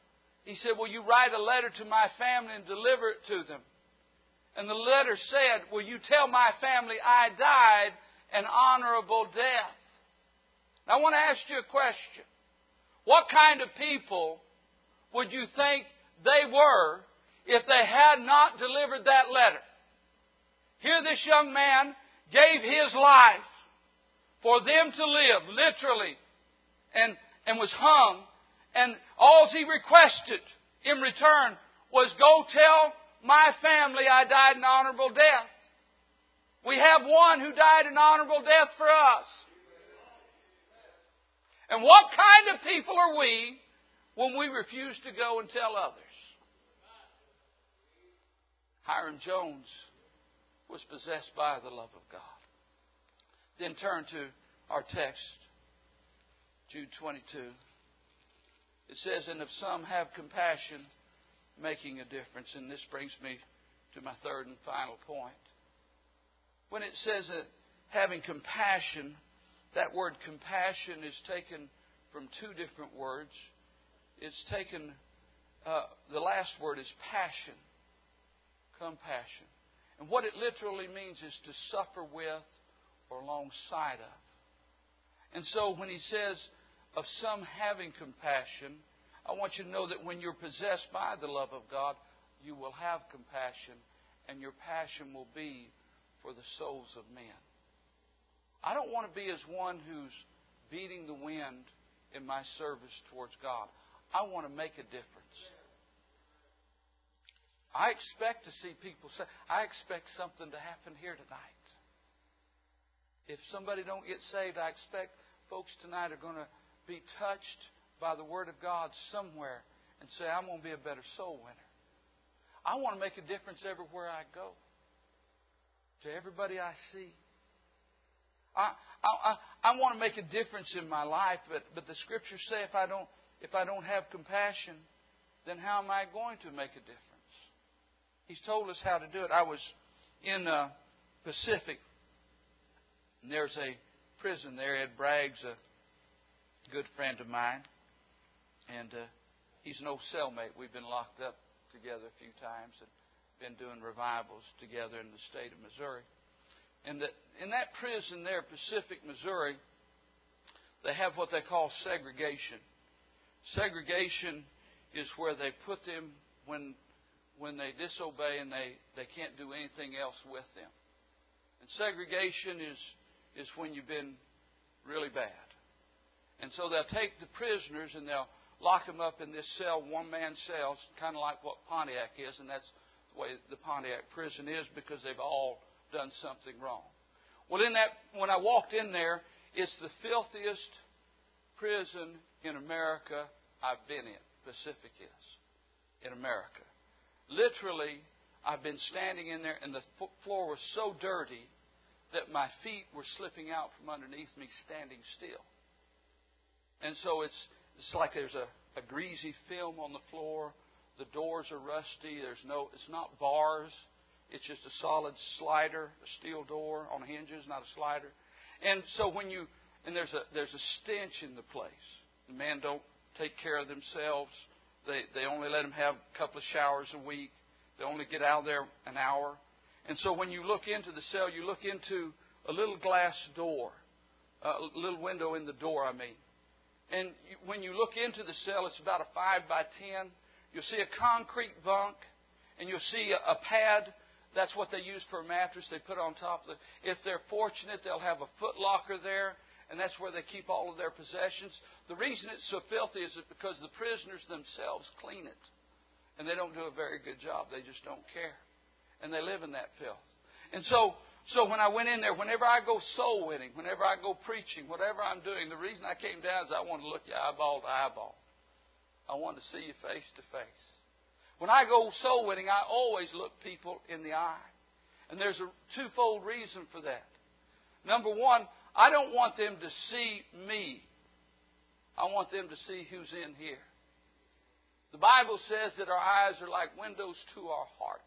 he said, will you write a letter to my family and deliver it to them? And the letter said, will you tell my family I died an honorable death? Now, I want to ask you a question. What kind of people would you think they were if they had not delivered that letter? Here this young man gave his life for them to live, literally, and was hung. And all he requested in return was, go tell my family I died an honorable death. We have one who died an honorable death for us. And what kind of people are we when we refuse to go and tell others? Hiram Jones was possessed by the love of God. Then turn to our text, Jude 22. It says, and if some have compassion, making a difference. And this brings me to my third and final point. When it says that having compassion, that word compassion is taken from two different words. It's taken, the last word is passion. Compassion. And what it literally means is to suffer with or alongside of. And so when he says of some having compassion, I want you to know that when you're possessed by the love of God, you will have compassion, and your passion will be for the souls of men. I don't want to be as one who's beating the wind in my service towards God. I want to make a difference. I expect to see people say, I expect something to happen here tonight. If somebody don't get saved, I expect folks tonight are going to be touched by the Word of God somewhere and say, I'm going to be a better soul winner. I want to make a difference everywhere I go. To everybody I see. I want to make a difference in my life, but the Scriptures say if I don't have compassion, then how am I going to make a difference? He's told us how to do it. I was in Pacific, and there's a prison there. Ed Bragg's a good friend of mine, and he's an old cellmate. We've been locked up together a few times and been doing revivals together in the state of Missouri. And in that prison there, Pacific, Missouri, they have what they call segregation. Segregation is where they put them when they disobey and they can't do anything else with them. And segregation is when you've been really bad. And so they'll take the prisoners and they'll lock them up in this cell, one-man cells, kind of like what Pontiac is, and that's the way the Pontiac prison is because they've all done something wrong. Well, when I walked in there, it's the filthiest prison in America I've been in. Pacific is in America. Literally, I've been standing in there, and the floor was so dirty that my feet were slipping out from underneath me standing still. And so it's like there's a greasy film on the floor. The doors are rusty. It's not bars. It's just a solid slider, a steel door on hinges, not a slider. And so there's a stench in the place. The men don't take care of themselves. They only let them have a couple of showers a week. They only get out of there an hour. And so when you look into the cell, you look into a little glass door, a little window in the door, And when you look into the cell, it's about a 5 by 10. You'll see a concrete bunk, and you'll see a pad. That's what they use for a mattress. They put on top of it. If they're fortunate, they'll have a foot locker there, and that's where they keep all of their possessions. The reason it's so filthy is because the prisoners themselves clean it. And they don't do a very good job. They just don't care. And they live in that filth. And so when I went in there, whenever I go soul winning, whenever I go preaching, whatever I'm doing, the reason I came down is I want to look you eyeball to eyeball. I want to see you face to face. When I go soul winning, I always look people in the eye. And there's a twofold reason for that. Number one, I don't want them to see me. I want them to see who's in here. The Bible says that our eyes are like windows to our heart.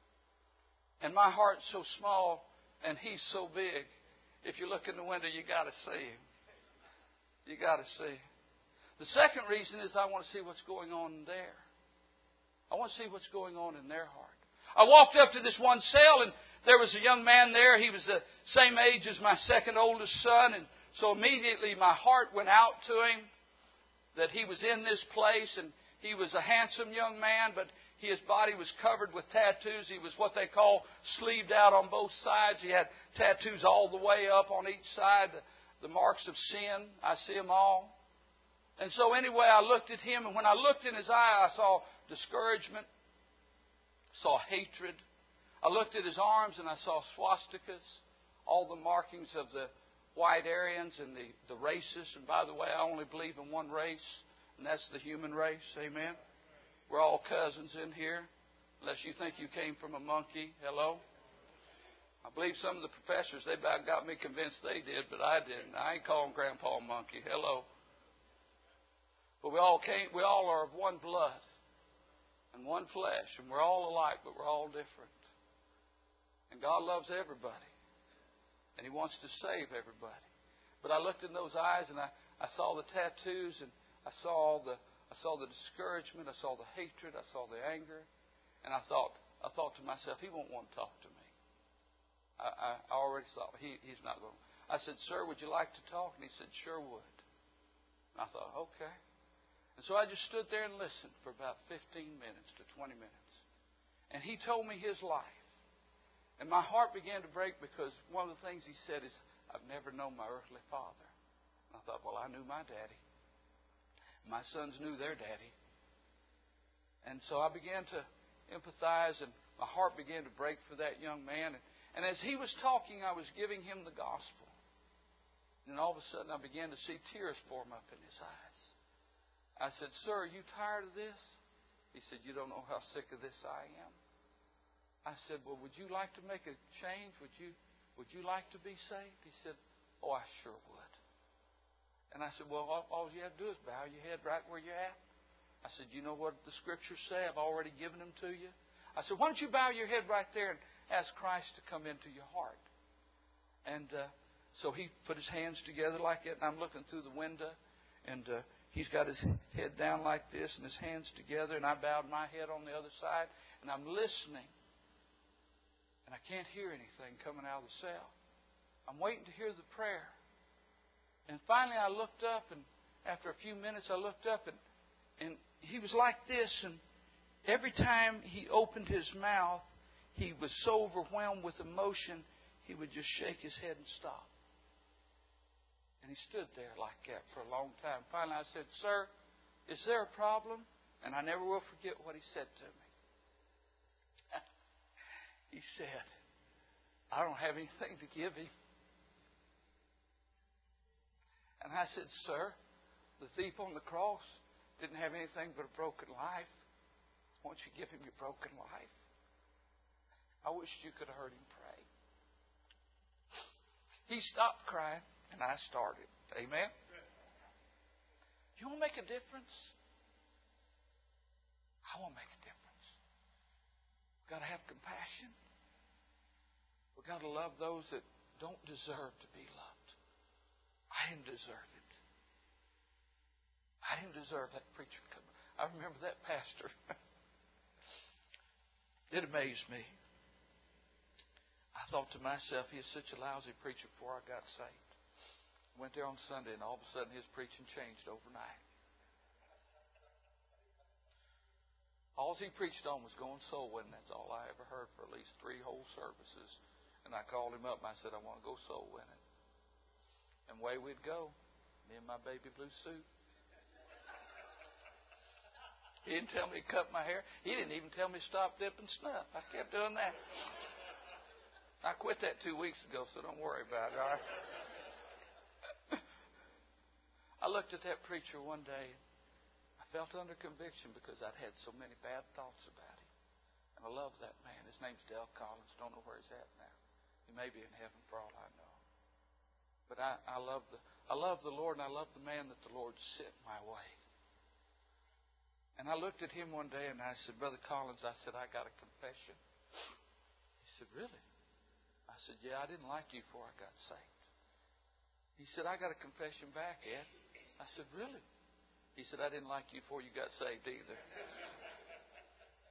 And my heart's so small and He's so big. If you look in the window, you got to see Him. You got to see Him. The second reason is I want to see what's going on there. I want to see what's going on in their heart. I walked up to this one cell, and there was a young man there. He was the same age as my second oldest son. And so immediately my heart went out to him that he was in this place. And he was a handsome young man, but his body was covered with tattoos. He was what they call sleeved out on both sides. He had tattoos all the way up on each side, the marks of sin. I see them all. And so anyway, I looked at him, and when I looked in his eye, I saw discouragement, saw hatred. I looked at his arms, and I saw swastikas, all the markings of the white Aryans and the races. And by the way, I only believe in one race, and that's the human race. Amen? We're all cousins in here, unless you think you came from a monkey. Hello? I believe some of the professors, they about got me convinced they did, but I didn't. I ain't calling Grandpa a monkey. Hello? But we all are of one blood and one flesh, and we're all alike, but we're all different. And God loves everybody, and He wants to save everybody. But I looked in those eyes, and I saw the tattoos, and I saw the discouragement, I saw the hatred, I saw the anger, and I thought to myself, he won't want to talk to me. I already thought he's not going. I said, "Sir, would you like to talk?" And he said, "Sure would." And I thought, okay. And so I just stood there and listened for about 15 minutes to 20 minutes. And he told me his life. And my heart began to break because one of the things he said is, "I've never known my earthly father." And I thought, well, I knew my daddy. My sons knew their daddy. And so I began to empathize, and my heart began to break for that young man. And as he was talking, I was giving him the gospel. And all of a sudden, I began to see tears form up in his eyes. I said, "Sir, are you tired of this?" He said, "You don't know how sick of this I am." I said, "Well, would you like to make a change? Would you like to be saved?" He said, "Oh, I sure would." And I said, "Well, all you have to do is bow your head right where you're at." I said, "You know what the Scriptures say? I've already given them to you." I said, "Why don't you bow your head right there and ask Christ to come into your heart?" And so he put his hands together like that, and I'm looking through the window, and he's got his head down like this and his hands together, and I bowed my head on the other side, and I'm listening. And I can't hear anything coming out of the cell. I'm waiting to hear the prayer. And finally I looked up, and after a few minutes I looked up, and he was like this, and every time he opened his mouth, he was so overwhelmed with emotion, he would just shake his head and stop. And he stood there like that for a long time. Finally I said, "Sir, is there a problem?" And I never will forget what he said to me. He said, "I don't have anything to give him." And I said, "Sir, the thief on the cross didn't have anything but a broken life. Won't you give him your broken life?" I wished you could have heard him pray. He stopped crying, and I started. Amen? You want to make a difference? I want to make a difference. We've got to have compassion. We've got to love those that don't deserve to be loved. I didn't deserve it. I didn't deserve that preacher coming. I remember that pastor. It amazed me. I thought to myself, he is such a lousy preacher before I got saved. Went there on Sunday, and all of a sudden his preaching changed overnight. All he preached on was going soul winning. That's all I ever heard for at least 3 whole services. And I called him up and I said, "I want to go soul winning." And away we'd go, me and my baby blue suit. He didn't tell me to cut my hair. He didn't even tell me to stop dipping snuff. I kept doing that. I quit that 2 weeks ago, so don't worry about it, all right? I looked at that preacher one day. I felt under conviction because I'd had so many bad thoughts about him. And I love that man. His name's Dale Collins. Don't know where he's at now. He may be in heaven for all I know. But I love the Lord, and I love the man that the Lord sent my way. And I looked at him one day and I said, "Brother Collins," I said, "I got a confession." He said, "Really?" I said, "Yeah, I didn't like you before I got saved." He said, "I got a confession back, Ed." I said, "Really?" He said, "I didn't like you before you got saved either."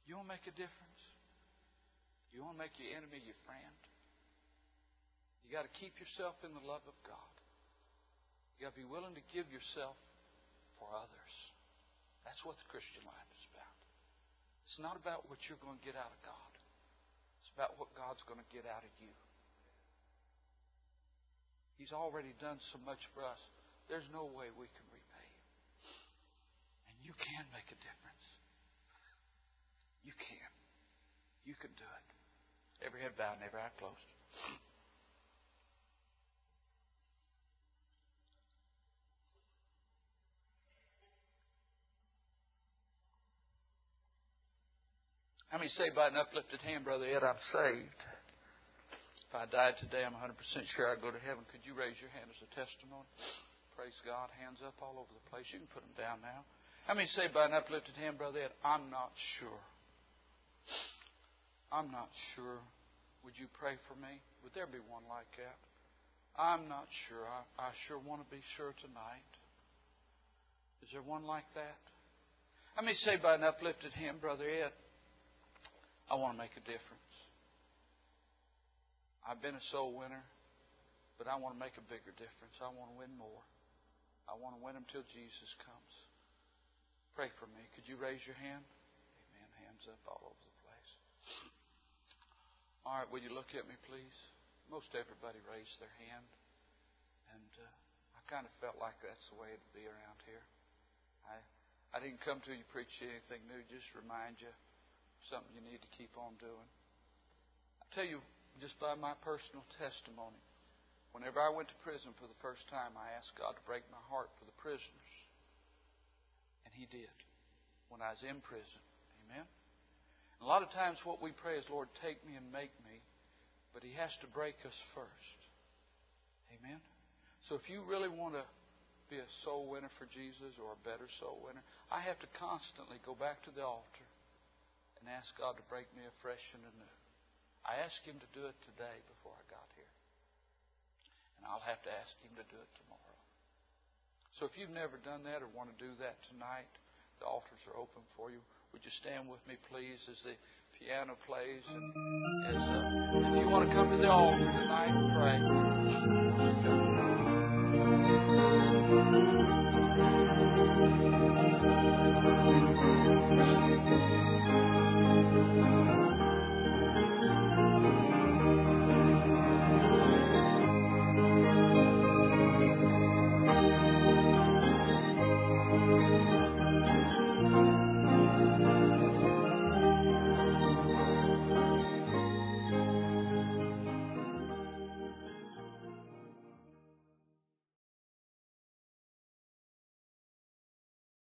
You want to make a difference? You want to make your enemy your friend? You got to keep yourself in the love of God. You got to be willing to give yourself for others. That's what the Christian life is about. It's not about what you're going to get out of God. It's about what God's going to get out of you. He's already done so much for us. There's no way we can repay Him. And you can make a difference. You can. You can do it. Every head bowed and every eye closed. How many say by an uplifted hand, Brother Ed, I'm saved? If I died today, I'm 100% sure I'd go to heaven. Could you raise your hand as a testimony? Praise God. Hands up all over the place. You can put them down now. How many say by an uplifted hand, Brother Ed, I'm not sure? I'm not sure. Would you pray for me? Would there be one like that? I'm not sure. I sure want to be sure tonight. Is there one like that? How many say by an uplifted hand, Brother Ed, I want to make a difference. I've been a soul winner, but I want to make a bigger difference. I want to win more. I want to win them till Jesus comes. Pray for me. Could you raise your hand? Amen. Hands up all over the place. All right, will you look at me, please? Most everybody raised their hand. And I kind of felt like that's the way it'd be around here. I didn't come to you preach anything new, just remind you something you need to keep on doing. I tell you, just by my personal testimony, whenever I went to prison for the first time, I asked God to break my heart for the prisoners. And He did when I was in prison. Amen? And a lot of times what we pray is, Lord, take me and make me. But He has to break us first. Amen? So if you really want to be a soul winner for Jesus or a better soul winner, I have to constantly go back to the altar and ask God to break me afresh and anew. I asked Him to do it today before I got here. And I'll have to ask Him to do it tomorrow. So if you've never done that or want to do that tonight, the altars are open for you. Would you stand with me, please, as the piano plays? And if you want to come to the altar tonight and pray.